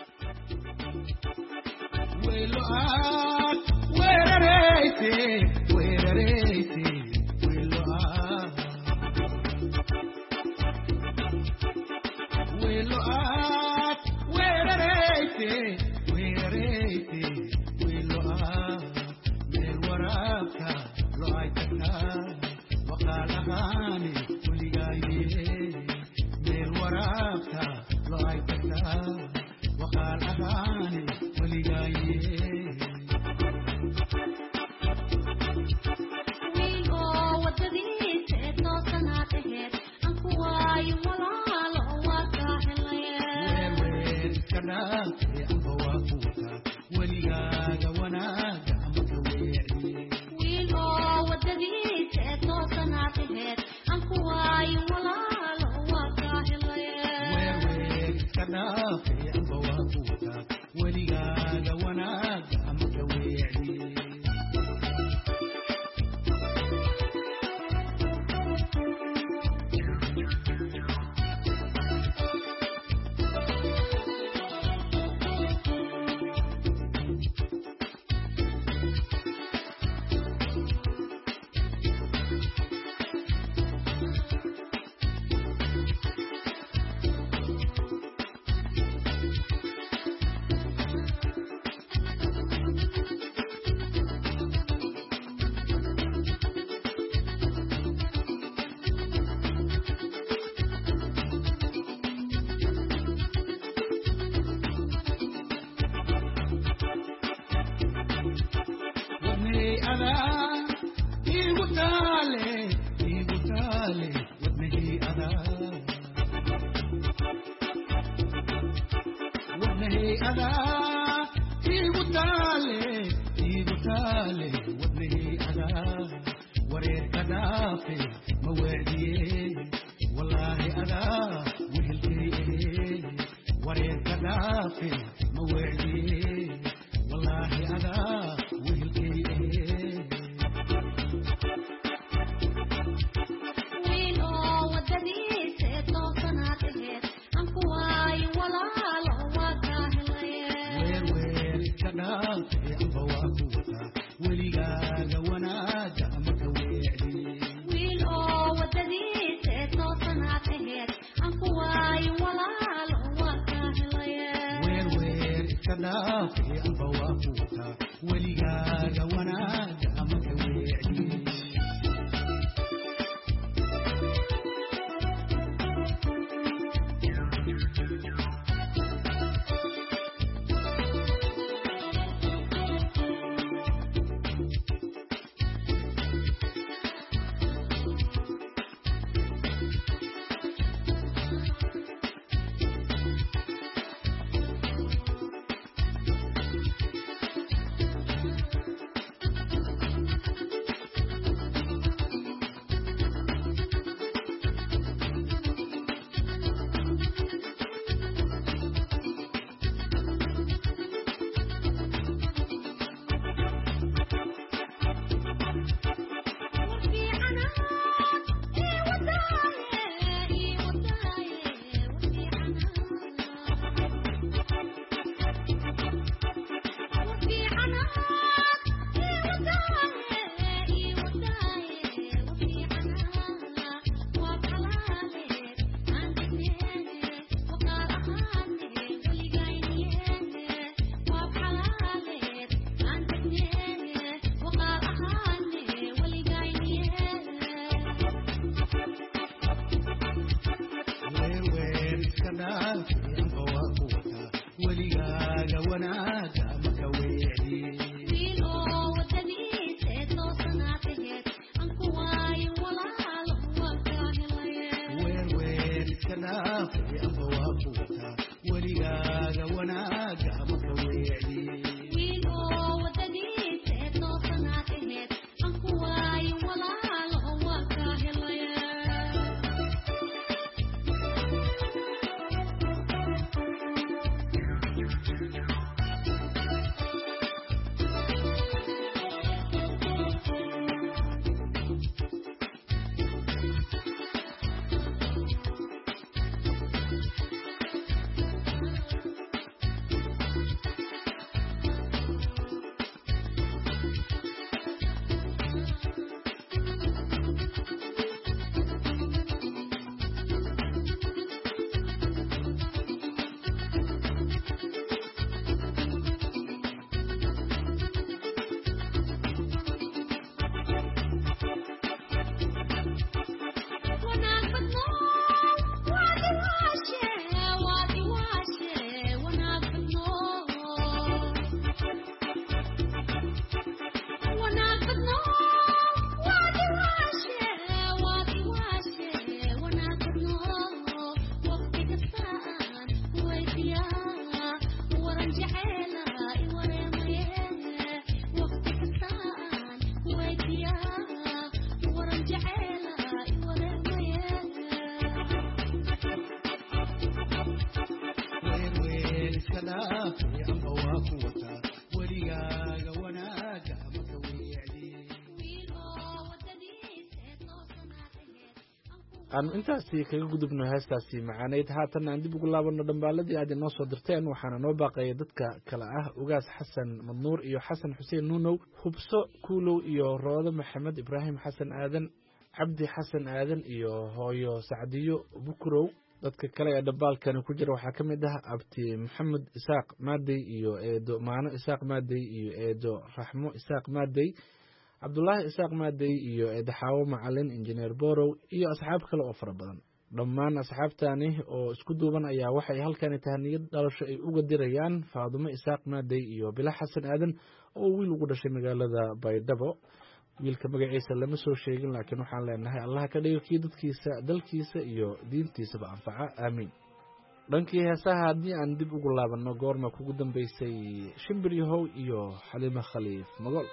aan intaasi kaga gudubno heestaasi macaaneyd haatan aan dib ugu laabano dhambaaladii aad inoo soo dirteen waxaana noo baaqaya dadka kale ah ugaas xasan madnuur iyo xasan xuseen nuunow hubso kuulow iyo roodo maxamed ibraahim xasan aadan cabdi xasan aadan iyo hooyo sacdiyo bukurow dadka kale ee dhambaalkani ku jira waxaa ka mid ah abti maxamed isaaq maadey iyo eedo maano isaaq maadey iyo eedo raxmo isaaq maadey cabdulaahi isaaq maadey iyo eedaxaawo macalin injineer borow iyo asxaab kale oo fara badan dhammaan asxaabtani oo isku duuban ayaa waxay halkani tahaniyad dhalasho ay uga dirayaan faadumo isaaq maadey iyo bila xasan aadan oo wiil ugu dhashay magaalada baydhabo wiilka magaciisa lama soo sheegin laakiin waxaan leenahay allaha ka dhigo kii dadkiisa dalkiisa iyo diintiisaba anfaca aamiin dhankii heesaha haddii aan dib ugu laabanno goorma kugu dambeysay shimbir yahow iyo xaliimo khaliif magol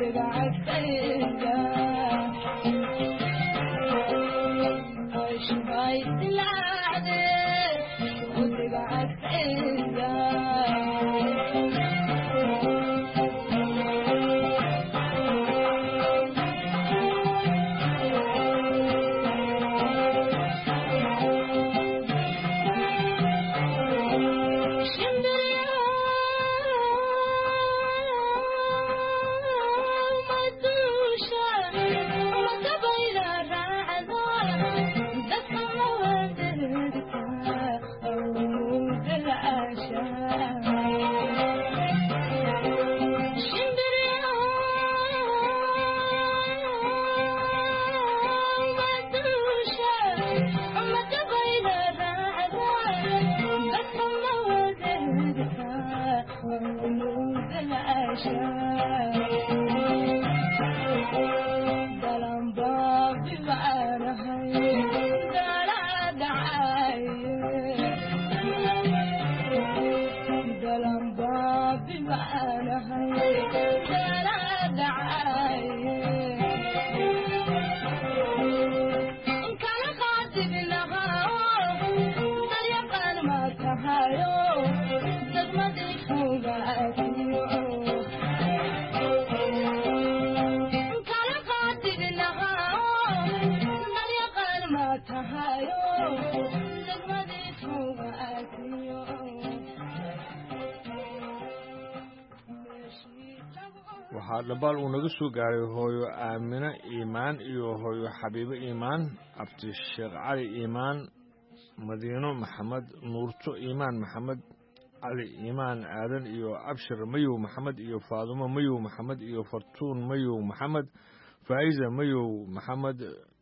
waxaa dhabaal uu naga soo gaaray hooyo aamine iimaan iyo hooyo xabiibo iimaan abti sheekh cali iimaan madiino maxamed nuurto iimaan maxamed cali iimaan aadan iyo abshir mayow maxamed iyo faadumo mayow maxamed iyo fartuun mayow maxamed faa'iza mayow maxamed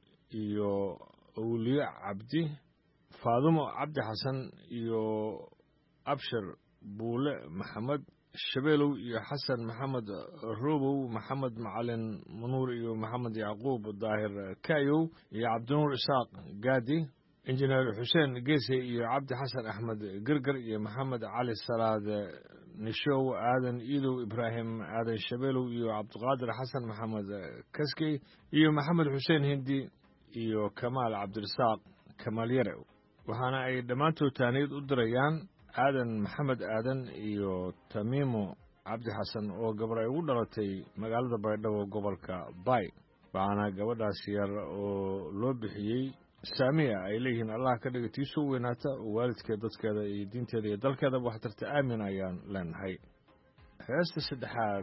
iyo awliye cabdi faadumo cabdi xasan iyo abshir buule maxamed shabeelow iyo xasan maxamed robow maxamed macalin manuur iyo maxamed yacquub daahir kayow iyo cabdinuur isaaq gaadi injineer xuseen geese iyo cabdi xasan axmed gerger iyo maxamed cali salaad nishow aadan iidow ibraahim aadan shabeelow iyo cabdiqaadir xasan maxamed kaskey iyo maxamed xuseen hindi iyo kamaal cabdirasaaq kamaal yare waxaana ay dhammaantood taaniyad u dirayaan aadan maxamed aadan iyo tamiimo cabdi xasan oo gabar ay ugu dhalatay magaalada baydhabo gobolka baay waxaana gabadhaas yar oo loo bixiyey saamiya ay leeyihiin allah ka dhiga tiisoo weynaata oo waalidkeed dadkeeda iyo diinteeda iyo dalkeedaba wax tarta aamin ayaan leenahay heesta saddexaad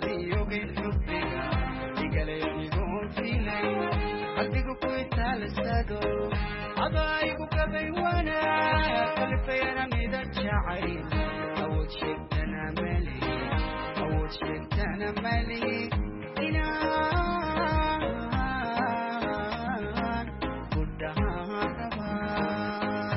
Let's adaygu gabay wanaag kalifayana midad jacayl awood sheegtana mali inaan ku dhahaan rabaa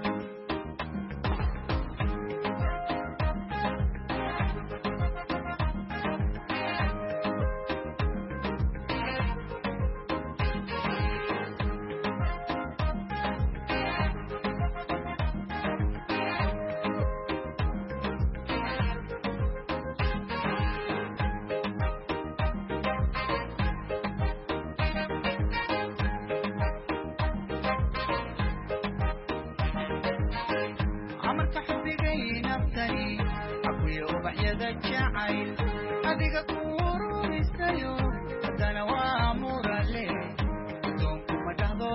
adiga ku ururistayo haddana waa murale adoonku ma dhahdo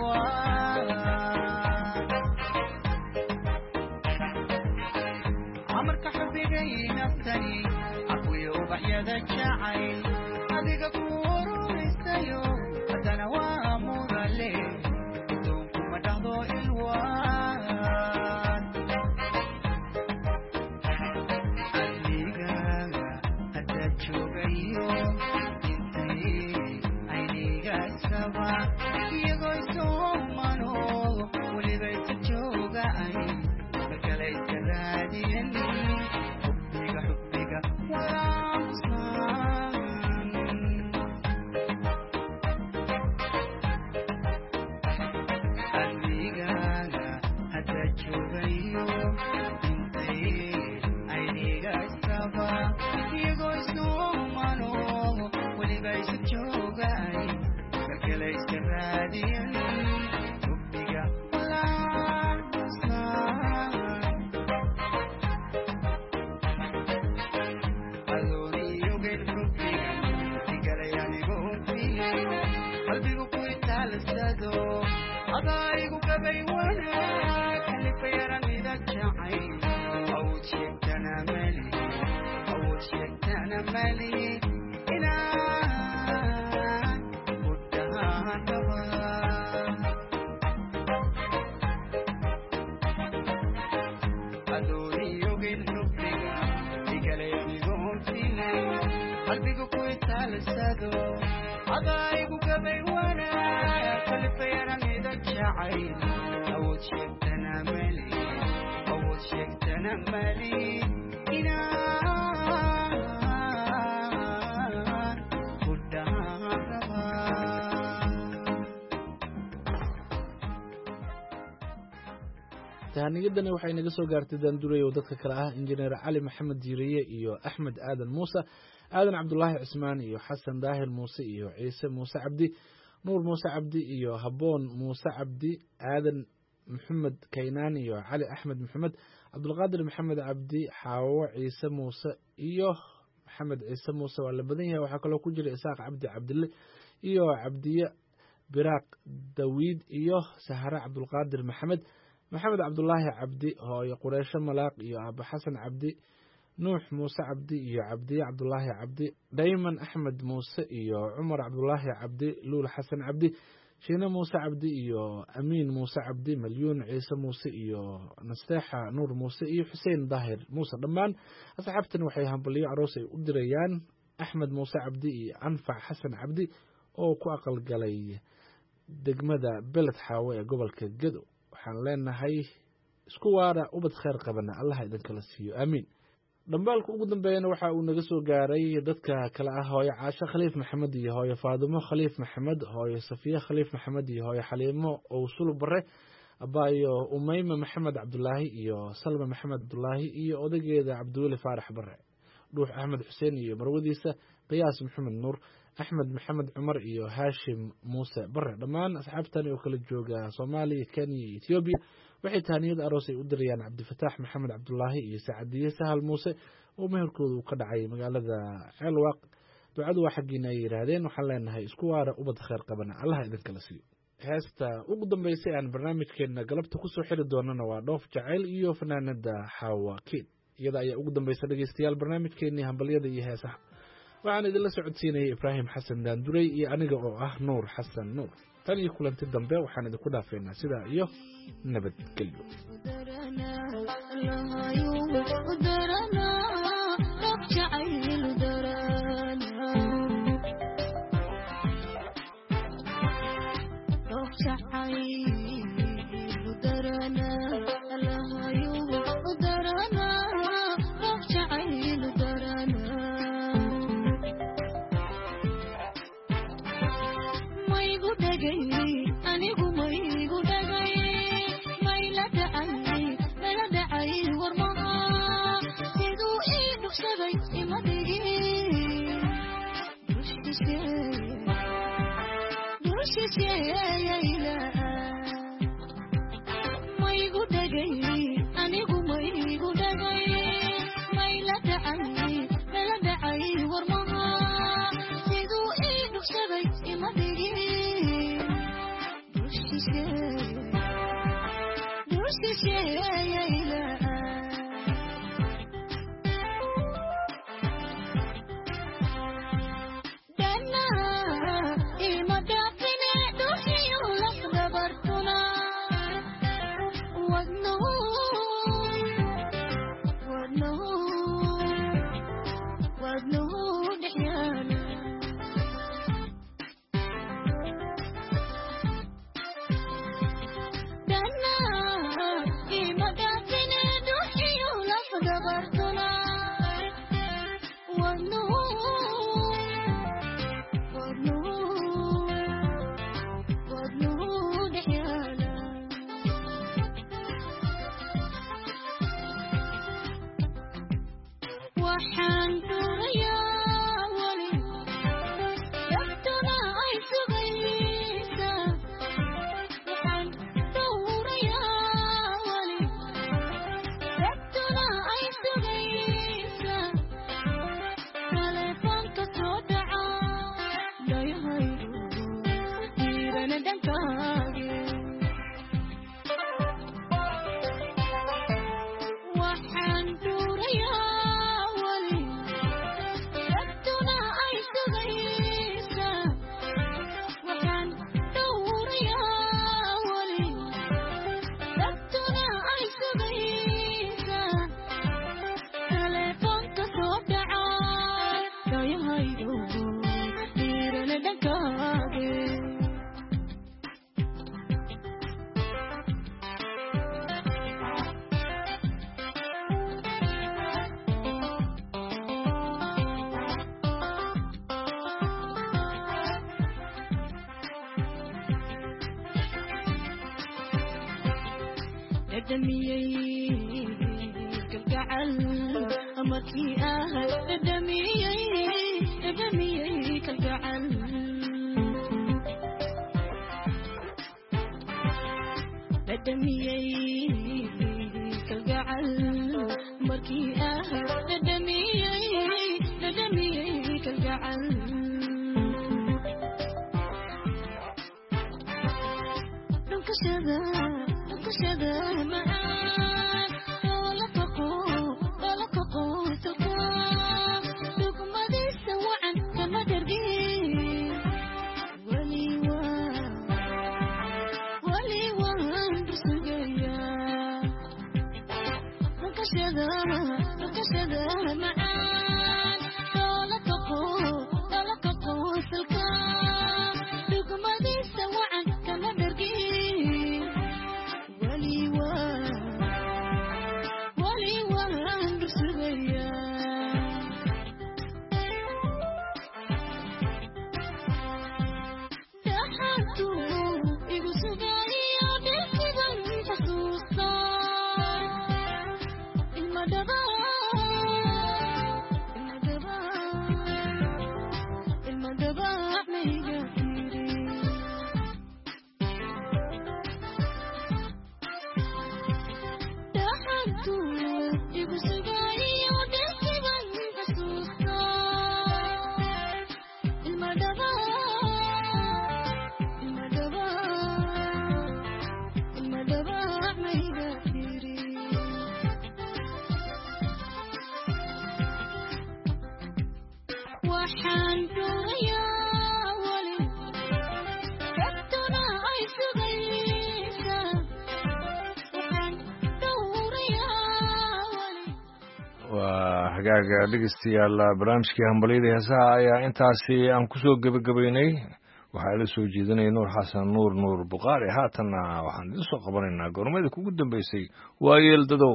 amarka xubigay naftani akuyo ubaxyada jacayl adiga ku ururistayo haddana waa murale adoonku ma dhahdo tahaniyadani waxay naga soo gaartay daanduray oo dadka kale ah injineer cali maxamed diiriye iyo axmed aadan muuse aadan cabdulaahi cismaan iyo xasan daahir muuse iyo ciise muuse cabdi nuur muuse cabdi iyo haboon muuse cabdi aadan maxamed kaynaan iyo cali axmed maxamed cabdulqaadir maxamed cabdi xaawo ciise muuse iyo maxamed ciise muuse waa la badan yahay waxaa kaloo ku jira isaaq cabdi cabdille iyo cabdiye biraaq dawiid iyo sahare cabdulqaadir maxamed cabdulaahi cabdi hooyo qureysho malaaq iyo aaba xasan cabdi nuux muuse cabdi iyo cabdiye cabdulaahi cabdi dayman axmed muuse iyo cumar cabdulaahi cabdi luul xasan cabdi shiine muuse cabdi iyo amiin muuse cabdi malyuun ciise muuse iyo nasteexa nuur muuse iyo xuseen daahir muuse dhammaan asxaabtan waxay hambaliyo aroos ay u dirayaan axmed muuse cabdi iyo anfac xasan cabdi oo ku aqalgalay degmada beled xaawe ee gobolka gedo waxaan leenahay isku waara ubad khayr qabana allaha idinkala siiyo aamiin dhambaalka ugu dambeeyana waxa uu naga soo gaaray dadka kale ah hooyo caasho khaliif maxamed iyo hooyo faadimo khaliif maxamed hooyo safiye khaliif maxamed iyo hooyo xaliimo owsul bare abaayo umayma maxamed cabdulaahi iyo salma maxamed cabdulaahi iyo odageeda cabdiweli faarax bare dhuux axmed xuseen iyo marwadiisa qiyaas maxamed nuur axmed maxamed cumar iyo haashim muuse bare dhammaan asxaabtani oo kala jooga soomaaliya kenya iyo etoobiya waxay tahaniyada aroos ay u dirayaan cabdifataax maxamed cabdulaahi iyo sacadiye sahal muuse oo meherkooda uu ka dhacay magaalada ceelwaaq ducadu waa xaggiina ay yidhaahdeen waxaan leenahay isku waara ubad khayr qabana allaha idinkala siiyo heesta ugu dambeysay aan barnaamijkeena galabta kusoo xiri doonana waa dhoof jacayl iyo fanaanada xaawa kiin iyada ayaa ugu dambaysa dhegeystayaal barnaamijkeenii hambalyada iyo heesaha waxaan idinla socodsiinayay ibraahim xasan daanduray iyo aniga oo ah nuur xasan nuur tan iyo kulanti dambe waxaan idinku dhaafeynaa sidaa iyo nabadgelyo. waxaan doonayaa wali hagaaga dhegeystayaal barnaamijkii hambalyada heesaha ayaa intaasi aan kusoo gebagabaynay waxaa la soo jeedinaya nuur xasan nuur buqaari haatanna waxaan idin soo qabanaynaa goormada kugu dambeysay waayeel dadow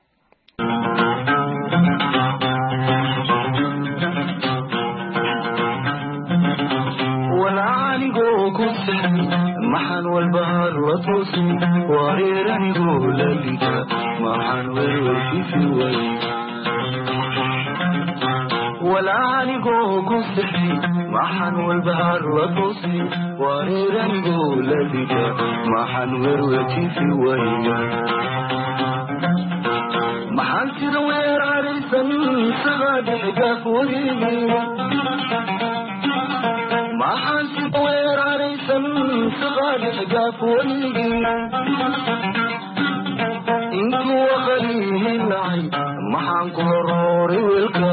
maxaan walbahaar la toosi wareeranigoo lalika maxaan werwerkifi way walaanigoo ku sixi maxaan walbahaar la toosi wareeranigoo lalika maxaan werwerkifi way maxaan sida weeraraysan isagaa dhexgaaf weliga maxaan sida weeraraysan isagaa dhexgaaf weliga intuu waqalihi lacay maxaan ku horooray weelka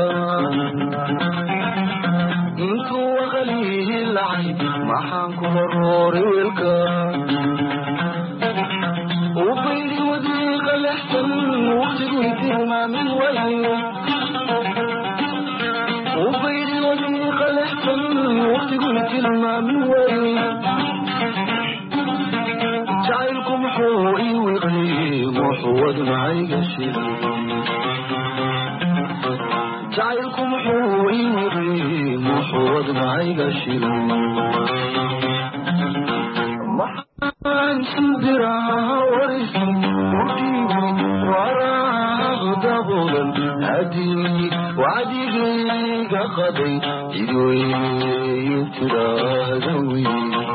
intuu waqalihi lacay maxaan ku horooray weelka ubaydi wadiiqa lexsan waqtigu tilmaamin waye ubaydi wadiiqa lexsan waqtigu tilmaamin waye jacaylku muxuu ii wiqliyey muxuu wadnacayga shiday jacaylku muxuu ii wiqliyey muxuu wadnacayga shiday maxaan sindiraa warisi udhiibi waraaq daboolan hadii wacdigayga qaday cidweeye tiraahda wey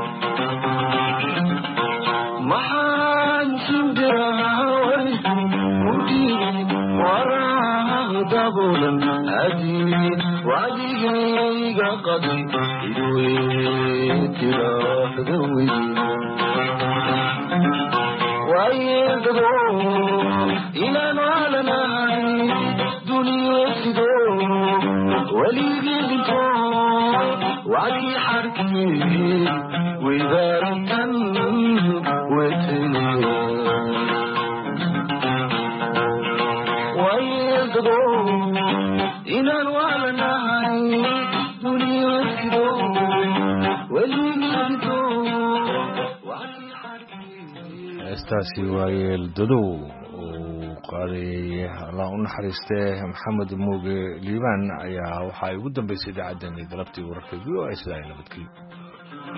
maxaan sindiraa warisi udhiibi waraaq daboolan hadii wacdigayga qaday cidweeye tiraahda wey waayedado ilaan waalanahay duniyo sido weligii dhinto wacdii xarkii weydaarikan wetene waayedado ilaan waalanahay duniyo sido weligii dhinto heestaasi waayeel dadow uu qaadayay allah u naxariistee maxamed muuge liibaan ayaa waxaa ay ugu dambeysay idaacaddeenii galabtii wararka v o a sidaa ay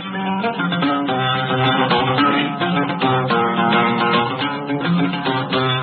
nabadgelyo